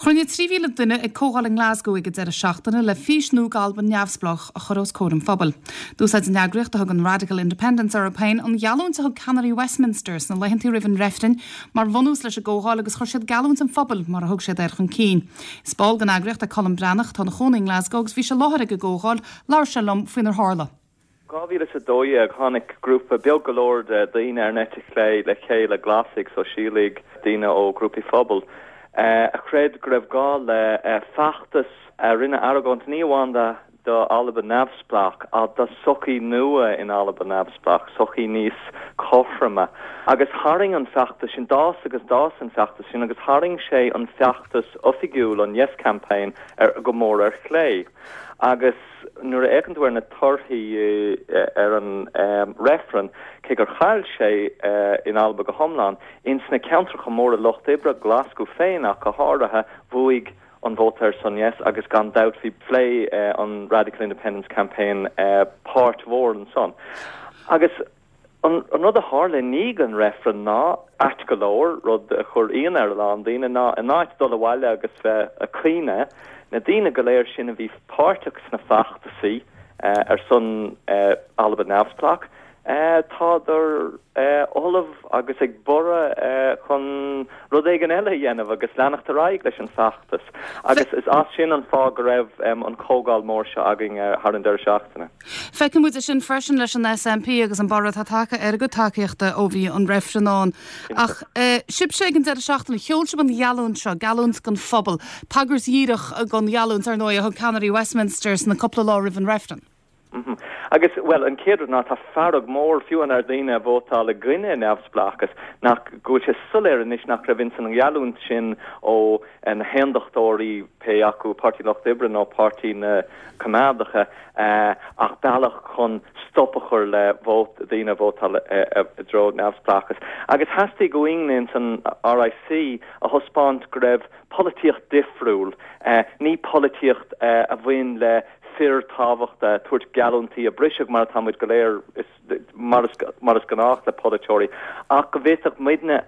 Chronne tríhíle duine ag cógáil in Glasgow ag ar a seachtainna le físnú galban neamhsplach a chorós códam phobal. Dúsáid an neagraíocht a thug an Radical Independence European an galún a thug Canary Westminsters na leithantí rivan reftain mar bhunús leis a ggógáil agus chuir siad galún an phobal mar a thug siad ar chun cín. Spáil gan neagraíocht a Colm Brannach tá na chóna in Glasgow agus bhí se láthar ag ggógáil leir se lom faoin ar hála. Gáhíle sa dói ag tháinig grúpa beag go leor daoine ar netic le chéile glasig so sílig daoine ó grúpi phobal. A chréad go raibh gá le feachtas rinne aragant níomhánda do Alba Navsplach a do sochaí nua in Alba Navsplach, sochaí níos coframa. Agus haring an feachtas sin dás agus dás an feachtas sin agus haring sé an feachtas ofigiúil an Yes Campaign go mór ar chlé. Agus nuair a éigeantúir na torthaí ar an referen cé gur chail sé in Alba go Homlan ins na ceantracha mór a Locht Ibre Glasgow féin ach go háirithe bhuaig an vótar son Yes agus gan doubt hí play an Radical Independence Campaign part mhór an son. Agus an rud a hála ní an referen ná at go leor rud a chur íon ar an daine ná a náit dul a bhaile agus bheith a clíne na dtíine go léir sin a bhí páirteachs na feachtasaí ar son Alba Navsplach táidir olamh agus ag bora chun rud éigean eile dhéanamh agus leannacht a raig leis an feachtas. Agus is as sin an fá go raibh an cógáil mór se agin ar an deir seachtainna. Fecin muid sin freisin leis an SNP agus an barad tácha ar go takeíochta ó bhí an refrenán. Ach sib sé an deir seachtainna cheol se an gealún seo, gealúns gan phobal. Tagars díirech gan gealúns ar nó a Canary Westminsters na coppla lá rih an refren. Agus well an céidir ná tá farag mór fiúan ar daine bhótá le gine neamhsplachas nach go se suléir inis nach ra vin an gealún sin ó an hendachtóirí pe acu Party Locht Ibre nó Party na Comádacha ach bailach chun stoppachar le daine bhótá dro neamhsplachas. Agus hasí going in an RIC a hospáint go raibh políocht difriúil ní políocht a bhain le fir tábhachta tuairt galúntaí a briseach mar táid go léir mar is gannach le polytóirí ach go bhhéach maidne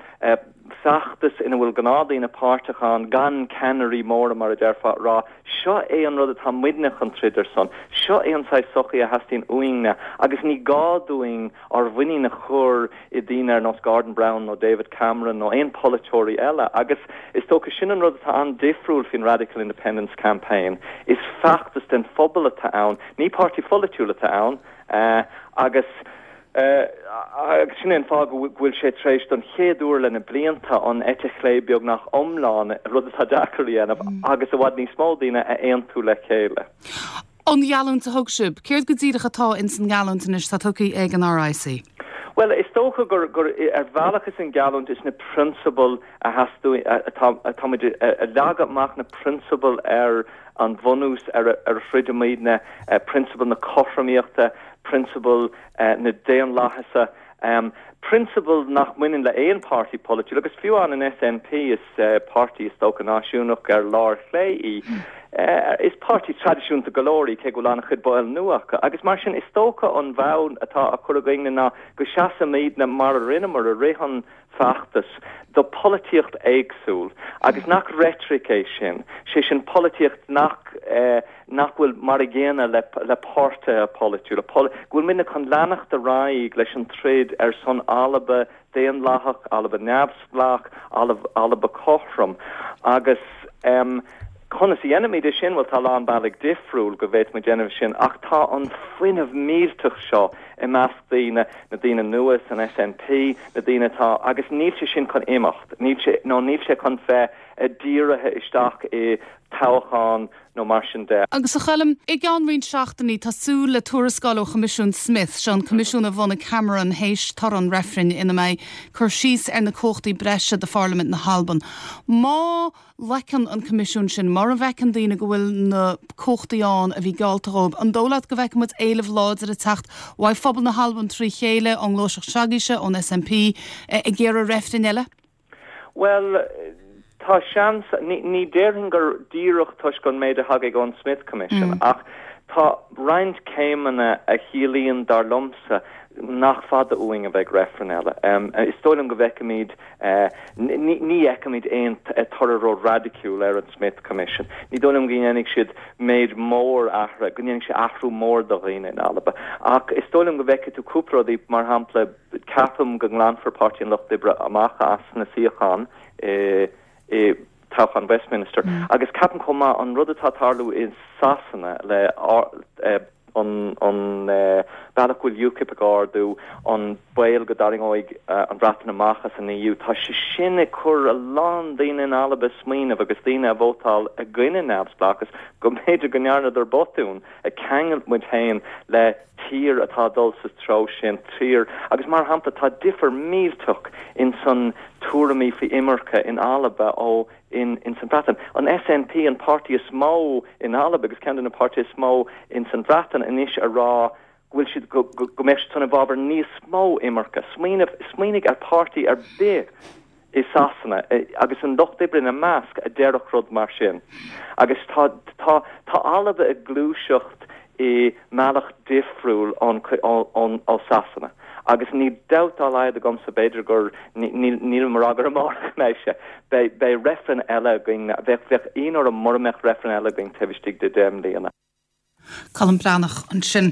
feachtas ina bhfuil gnádaí na páirteachán gan Canary mór mar a dearfa rá seo é an rud a tá muidne an tridir son seo é an saith sochaí a hastín uingna agus ní gáúing ar bhaine na chur I dtíine ar nos Gordon Brown nó David Cameron nó éon polytóirí eile agus is tócha sin an rud a tá an difriúil fin Radical Independence Campaign is feachtas den phobal atá ann ní party folitiúil atá ann agus sin an fá bhfuil sé trééis don chéadúir lena blianta an etechlé beag nach omláin rud atá deacarí agus a bhhad ní smódaine a éon tú le chéile. An gealún a thug sib, céir go dtíireach atá in san gealúntanis tá tucaí ag an RIC? Well, is tócha gur ar bhealachas an gealúnt is na principal a hasú a leagadach na principal ar an bhunús ar friidirmid na principal na coframíochta principal na déan láthasa principal nach muinen le éon party polity agus fiú an SNP is party is tócha náisiúnach ar lár chlé is party tradiisiúnta golóirí cé go lána chud bail nuacha agus mar sin is tócha an bhain atá a churagaine ná go seasa méid na mar a rinne mar a réhan feachtas do políocht éagsúil agus nach retricé sin sé sin políocht nach bhfuil mar a ggéana le páirte a políú bhfuil minic chun leanach de raig leis an tréad ar son Alba déan láthach Alba Navsplach Alba Cochram agus Conas the enemy de sin will tal an balig difriúil go bhéit me genef sin ach tá an fuineh míltach seo I meas na dtíine nuas an SNP na dtíine tá agus níl sé sin chun imimecht níl sé chun fé díirithe isteach I táchán nó mar sin de. Agus a chalam I gceann seachtaí tású le tuarascáil ó Comisiún Smith sean Comisiún a bhna Cameron hééis tar an refrin ina mé chur síos ar na cóchtaí breise de Parliament na Halban. Má lechan an Comisiún sin mar a bhechan daoine go bhfuil na cóchtaíán a bhí gáiltarób an dólaad go bheic mud éileh láid ar a techt bhaid phobal na Halban trí chéile an glóiseach seagiise ón SNP a ggéar a refrin eile? Well, tá seans ní déirhin gur díireach tuis gon méid a hagaigh an Smith Commission ach tá roiint céimena a chialaíonn dar lomsa nach fada uing a bheith refrenelle. Is stoilm go vecamid ní ecamid ein torro radicule an Smith Commission. Ní dolum gynnig siad made more ahra, gynnig si ahru more do rhin in alba. Ac is stoilm go vecit to cupro di mar hample capum ganglan for party in Loch Dibra amacha as na siachan Tauchan Westminster. Agus capum coma an rudda tatarlu is Sassana le on Balakul UKIP agardu on Bail Godaring oig an Bratan Amachas and EU ta shine cur a long din in Alabas Smeen of Augustina Votal a Gwynn Nabs Blackus go major Gunyarna der Botun a Kangel with Hain le tier a ta dulces troshin tier agus mar hampa ta differ meal took in son tourami fi Imerka in Alaba o in St. Bratton. On SNP and party is small in Alaba because Camden a party is small in St. Bratton and ish a raw will she go mesh ton of aber ní smó Imerka. Smínig a party are big is Sassana agus an dochtibrin a mask a derach rod mar sin. Agus ta Alaba a glúshocht I malach difriúil on Sassana. Agus ní doubt a gom sa beidir gur níl maragar a marach meise. Bei refren eile going vech ein or a mormech refren eile going tevistig de dem líana. Colin Branach an sin.